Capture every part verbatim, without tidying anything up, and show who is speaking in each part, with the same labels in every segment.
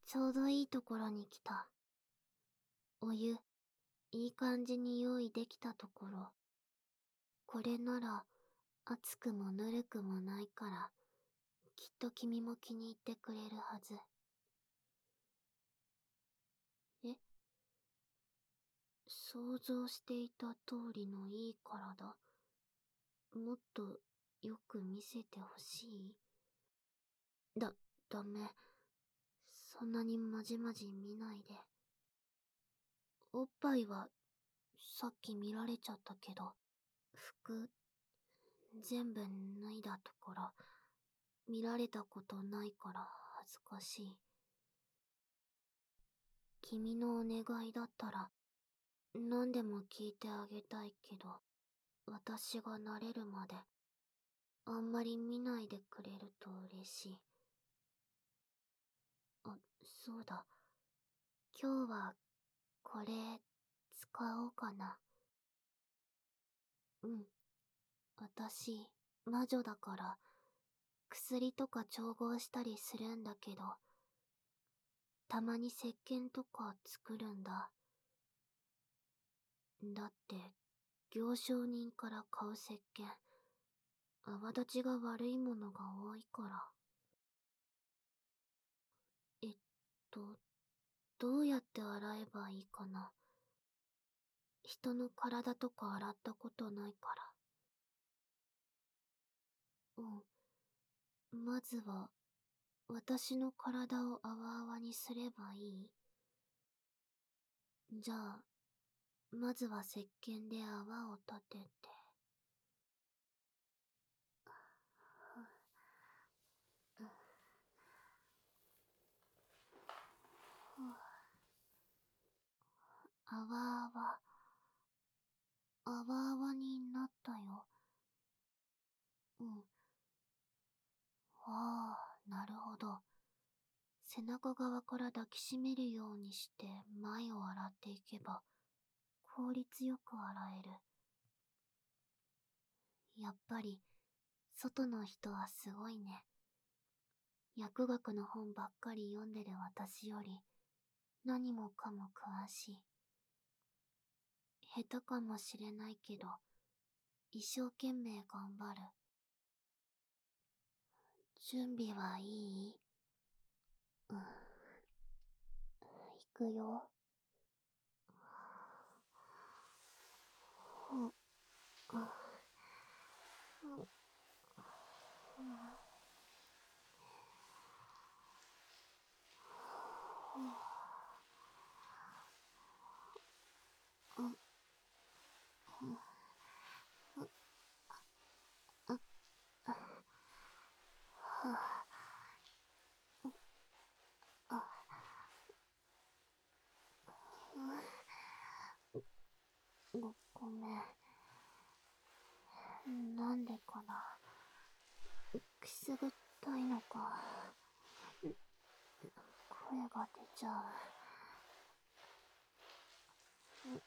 Speaker 1: ちょうどいいところに来た。お湯、いい感じに用意できたところ。これなら、熱くもぬるくもないから、きっと君も気に入ってくれるはず。え？想像していた通りのいい体。もっとよく見せてほしい？だ、ダメ。そんなにまじまじ見ないで。おっぱいは、さっき見られちゃったけど、服、全部脱いだところ、見られたことないから恥ずかしい。君のお願いだったら、何でも聞いてあげたいけど、私が慣れるまで、あんまり見ないでくれると嬉しい。あ、そうだ。今日は、これ、使おうかな。うん。私、魔女だから、薬とか調合したりするんだけど、たまに石鹸とか作るんだ。だって、行商人から買う石鹸、泡立ちが悪いものが多いから。えっと、どうやって洗えばいいかな。人の体とか洗ったことないから。うん。まずは、私の体を泡々にすればいい？じゃあ、まずは石鹸で泡を立てて。泡泡、泡泡になったよ。うん。ああ、なるほど。背中側から抱きしめるようにして前を洗っていけば、効率よく洗える。やっぱり、外の人はすごいね。薬学の本ばっかり読んでる私より、何もかも詳しい。下手かもしれないけど、一生懸命頑張る。準備はいい？うん。行くよ。うん。うん。うん。うん。ご、ごめん。なんでかな。くすぐったいのか。声が出ちゃう。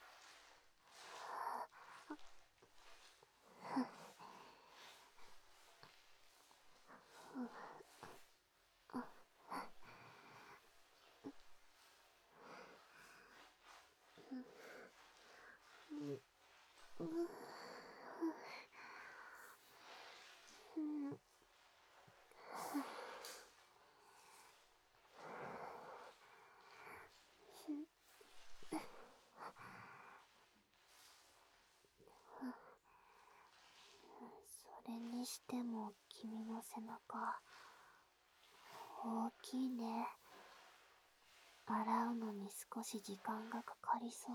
Speaker 1: それにしても君の背中、大きいね。洗うのに少し時間がかかりそう。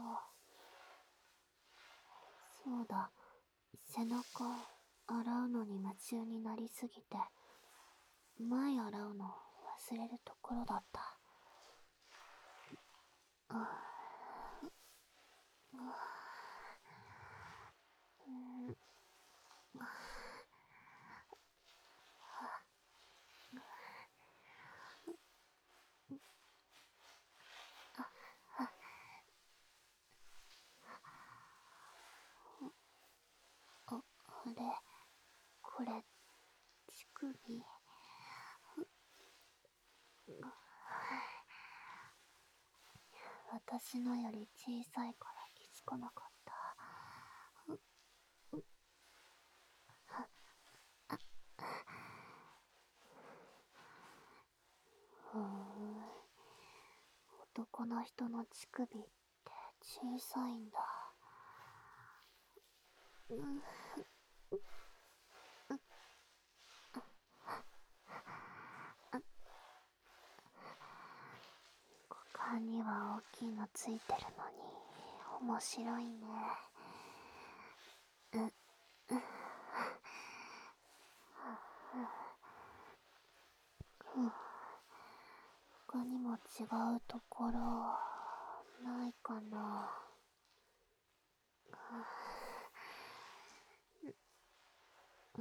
Speaker 1: そうだ、背中、洗うのに夢中になりすぎて、前洗うの忘れるところだった。ああ、あれ、これ、乳首。 私のより小さいから気づかなかった。ふーん、男の人の乳首って小さいんだ。うん、股間には大きいのついてるのに面白いね。うん、他にも違うところないかな。うん、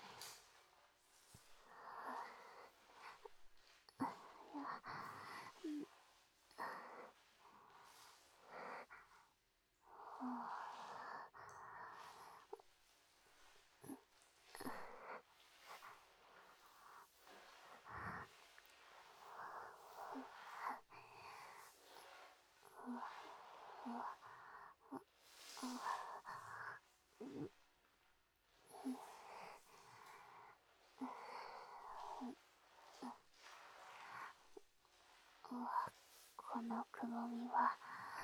Speaker 1: このくぼみは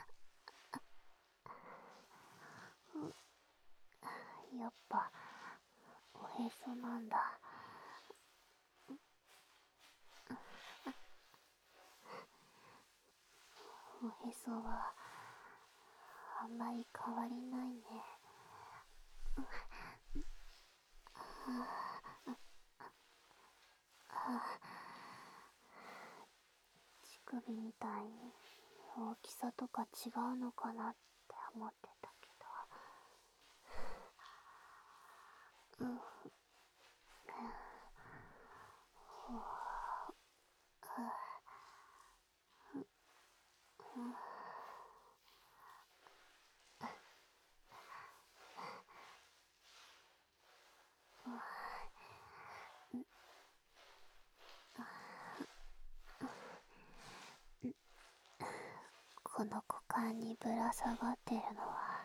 Speaker 1: やっぱおへそなんだ。おへそはあんまり変わりないね。乳首みたいに大きさとか違うのかなって思ってたけど。うん。この股間にぶら下がってるのは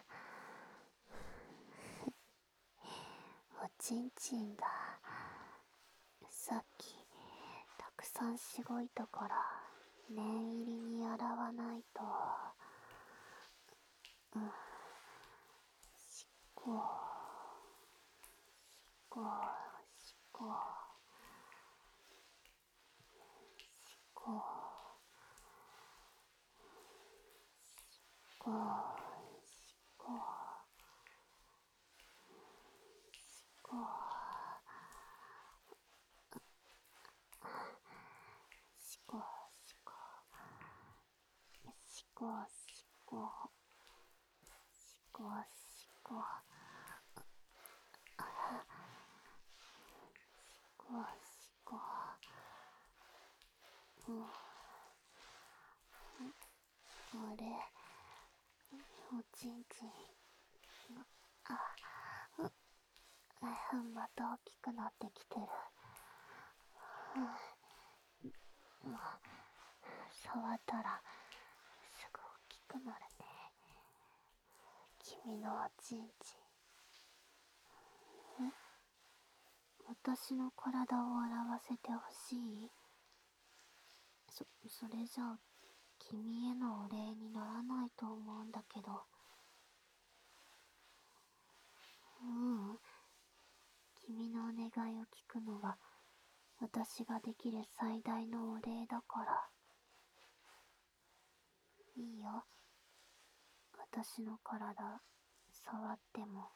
Speaker 1: おちんちんだ。さっきたくさんしごいたから念入りに洗わないと。うん。しっこしっこしっこしっこしっこしっこしっこしこしこしこしこしこしこしこしこ。うん、あれ、おちんちんあ、うん、また大きくなってきてる。うん、触ったらすぐ大きくなるね。君のおちんちん。え、私の体を洗わせてほしい？そ、それじゃあ君へのお礼にならないと思うんだけど。ううん。君のお願いを聞くのは私ができる最大のお礼だから。いいよ。私の体触っても。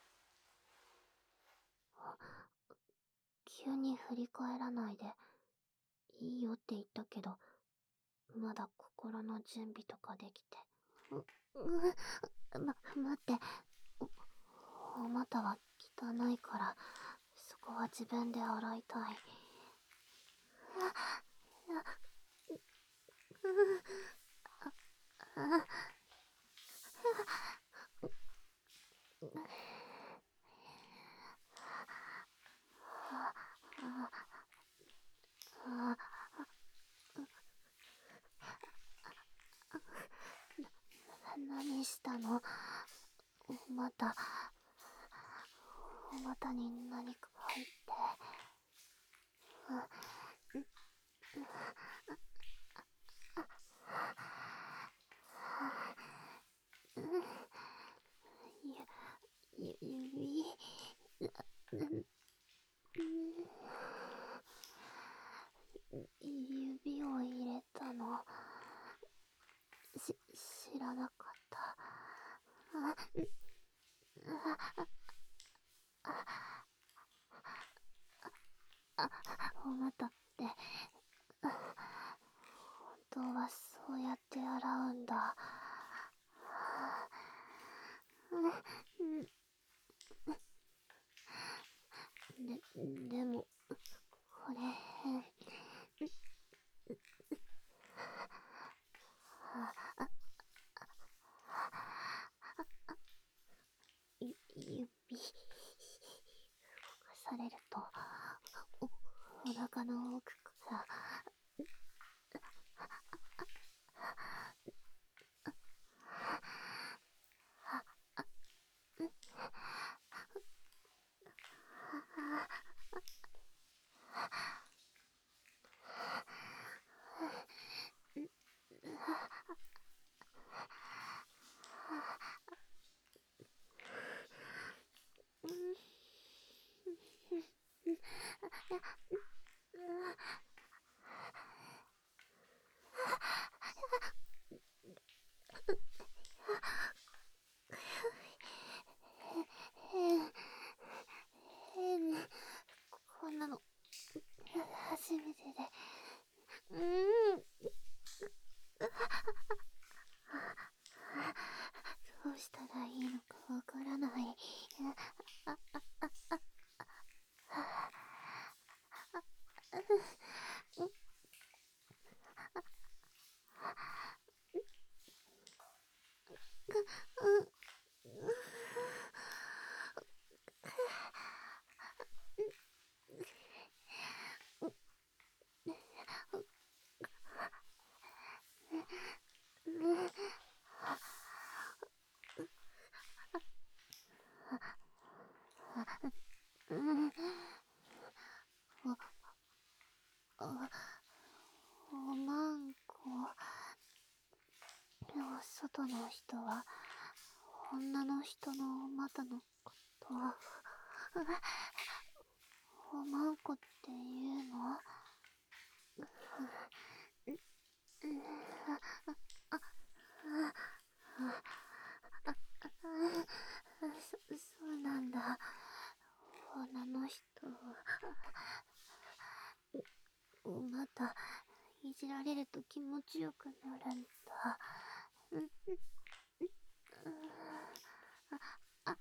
Speaker 1: 急に振り返らないで。いいよって言ったけど、まだ心の準備とかできて。う、う、ま、待って。お、お股は汚いから、そこは自分で洗いたい。あ、あ、う、う、あ、あ、 何したの？お股、お股に何か入って。ゆ、指、指を入れたの。し、知らなかった。お股って、本当はそうやって洗うんだ。で、でも、これ、ゆ、指、動かされると、お、お腹の奥から、変、変、こんなの、初めてで、うーん。どうしたらいいのかわからない。おまんこ。外の人は、女の人のお股のことは、おまんこって言うの？そ、そうなんだ。女の人は、お股、いじられると気持ちよくなるんだ。あ、あ、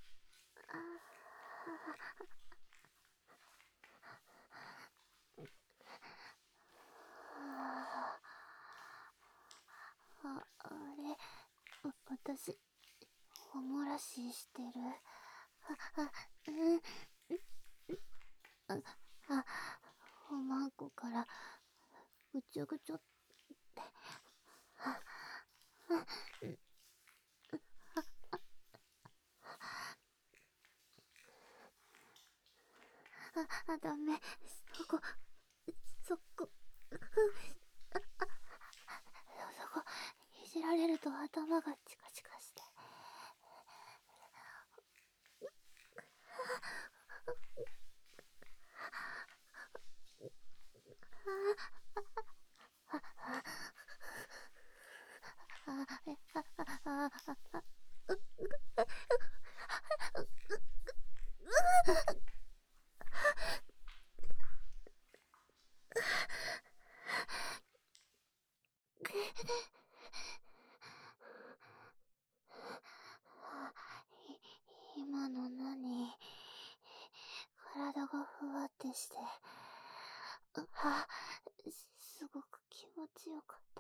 Speaker 1: あ、あれ、私、おもらししてる。あ、あ、うん、あ、あ、おまんこから、ぐちょぐちょって、あ、あ、あ、ダメ。そこ、そこ、そこ、いじられると頭がチカチカして。今の何？体がふわってして、あ、すごく気持ちよかった。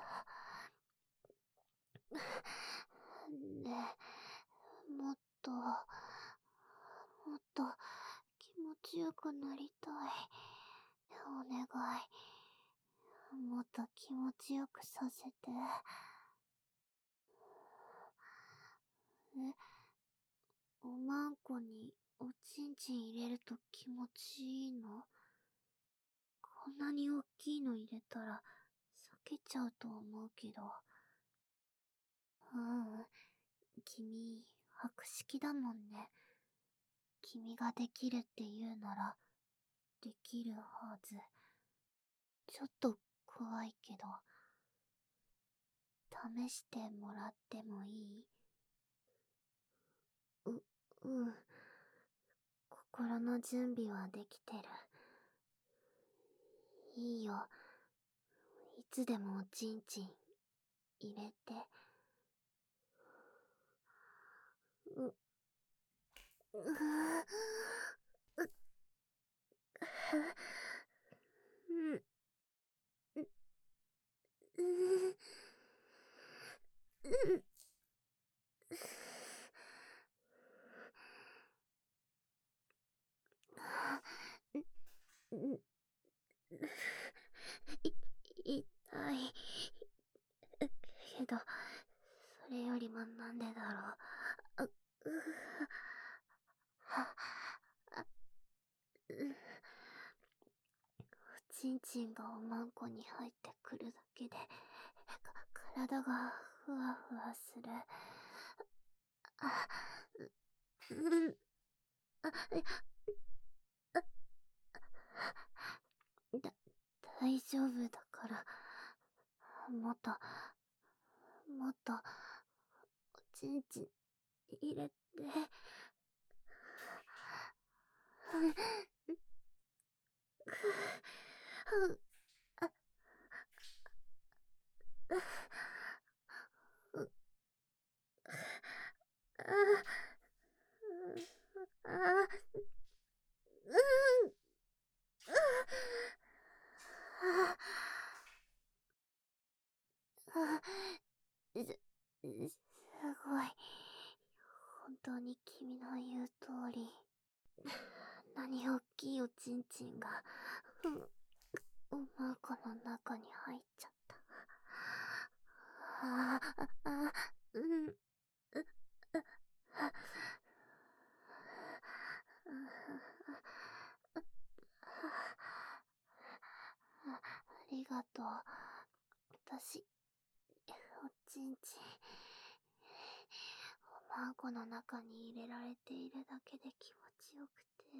Speaker 1: で、もっと、もっと気持ちよくなりたい。お願い。もっと気持ちよくさせて。 え、おまんこにおちんちん入れると気持ちいいの？こんなに大きいの入れたら避けちゃうと思うけど。うん、君、博識だもんね。君ができるって言うなら、できるはず。ちょっと怖いけど、試してもらってもいい？う、うん。心の準備はできてる。いいよ。いつでもおちんちん入れて。う、う、う、うん、う、う、う、う、う、い、痛い。けど、それよりもなんでだろう。あ、う、は、あ、う、おちんちんがおまんこに入ってくるだけで、か、体がふわふわする。あ、う、うん、あ、いや、だ、大丈夫だから、もっと、もっと、おちんちん入れて。す、すごい。本当に君の言う通り。あんなに大きいおちんちんが、うん、おまんこの中に入っちゃった。ああ、あ、うん、う、あ、あ、ありがとう。私、おちんちん、おまんこの中に入れられているだけで気持ちよくて。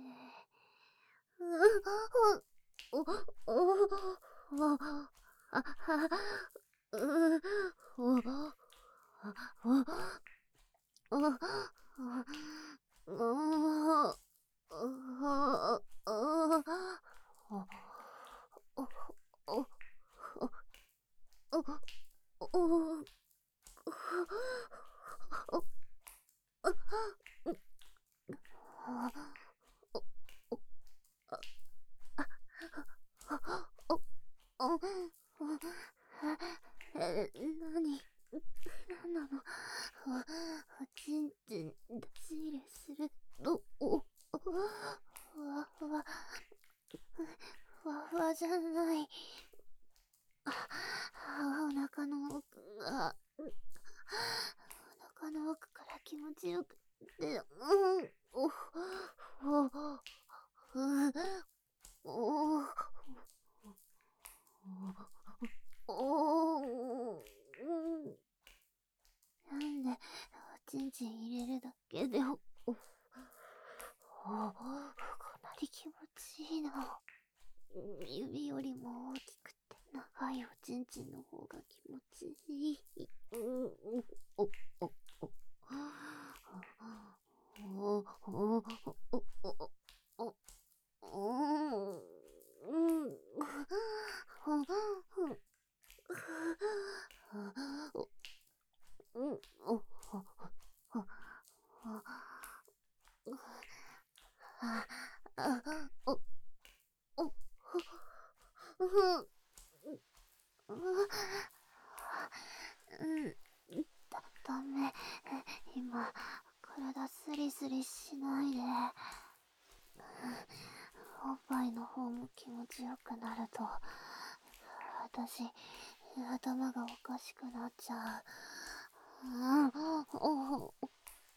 Speaker 1: う、お、お、お、あ、は、う、お、お、お、お、お、え、なに、なんなの？お、おちんちん出し入れするの？お、ふわふわ、ふわふわじゃない。あ、お腹の奥が、お腹の奥から気持ちよくて、うん、お、お、う、お、お、お、なんで、おちんちん入れるだけで、お、お、こんなに気持ちいいの？指よりも大きくて長いおちんちんの方が気持ちいい。うん、お、お、お、お、お、お、お、お、お、うん、うん、うん、お、あ、あ、お、お、うん、だ、ダメ。今、体スリスリしないで。おっぱいの方も気持ちよくなると、私、頭がおかしくなっちゃう。うん、お、お、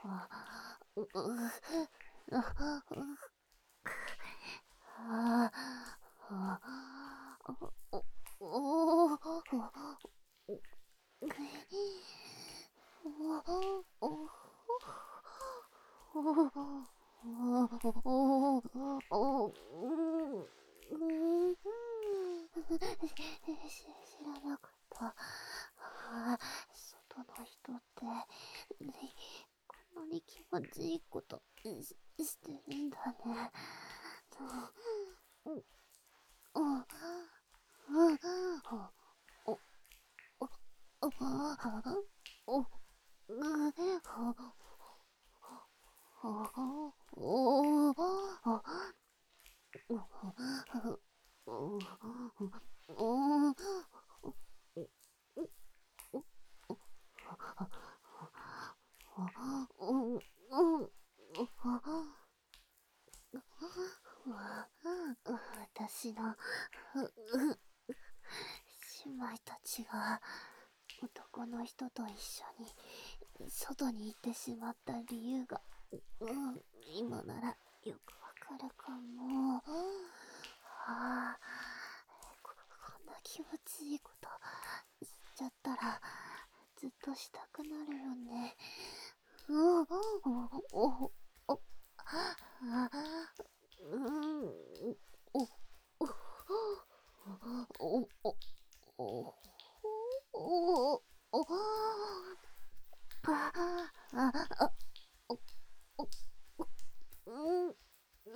Speaker 1: う、う、あ、あ、あ、お、お、お、知らなかった。外の人って、こんなに気持ちいいことし、してるんだね。うん、うん、うん、お、お、お、お、お、私の姉妹たちが男の人と一緒に外に行ってしまった理由が、うん、今ならよくわかるかも。はあ、こ、こんな気持ちいいことしちゃったらずっとしたくなるよね。うん、お、お、お、あ、うん、お、お、お、お、お、お、お、あ、あ、あ、お、お、うん、うん、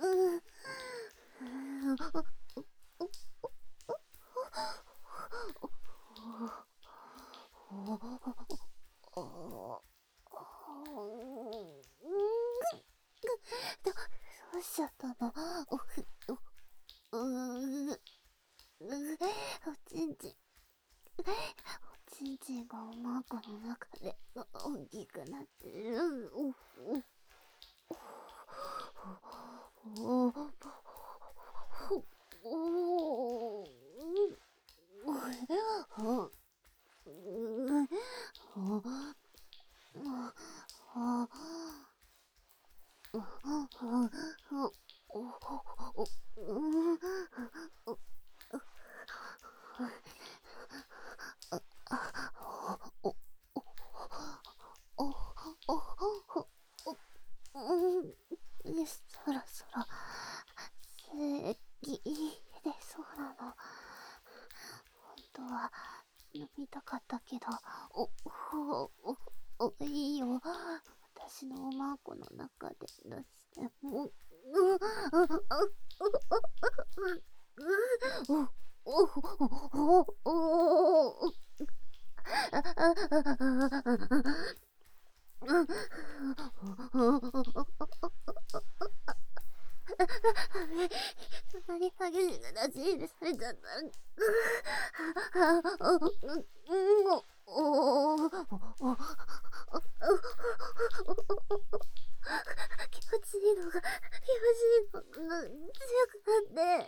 Speaker 1: ど、どうしちゃったの？お、お、うー、う、おちんちん、おちんちんがおまんこの中で大きくなってる。お、お、お、お、お、お、そろそろ正義でそうなの。本当は飲みたかったけど、お、お、お、お、いいよ。私のおまんこの中で出しても。う、う、う、お、お、お、お、そんなに激しく出し入れされちゃった。気持ちいいのが、気持ちいいのが強くなって。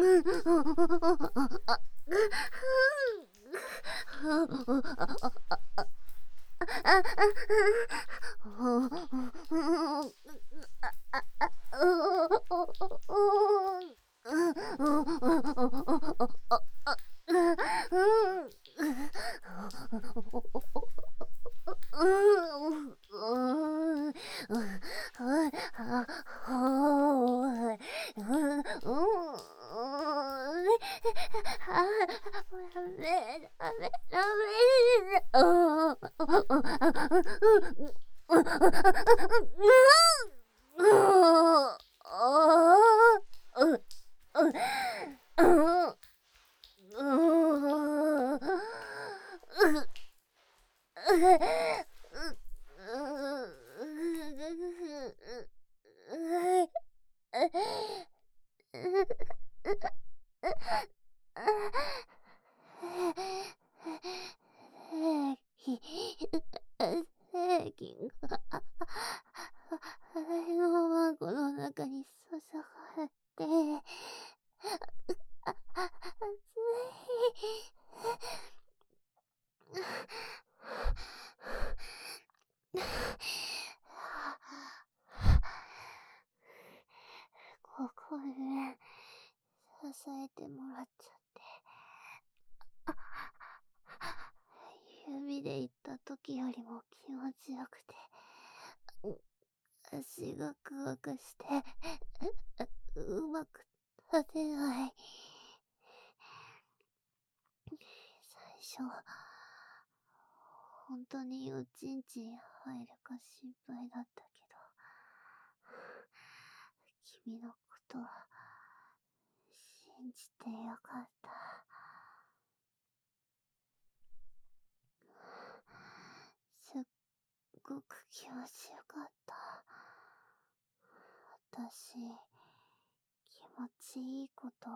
Speaker 1: 正義が、私のマンコの中に注がれて、あ、あ、熱い。 めてもらっちゃって。指で言った時よりも気持ちよくて、足がクワクして、うまく立てない。最初、本当におちんちん入るか心配だったけど、君のことは信じてよかった。すっごく気持ちよかった。私、気持ちいいこと好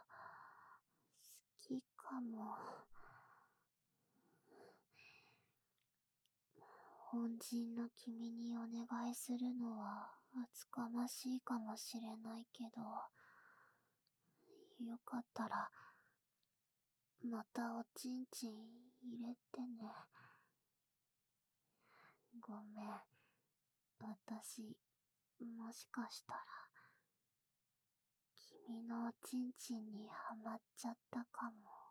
Speaker 1: きかも。恩人の君にお願いするのは厚かましいかもしれないけど、よかったら、またおちんちん入れてね。ごめん。私、もしかしたら、君のおちんちんにはまっちゃったかも。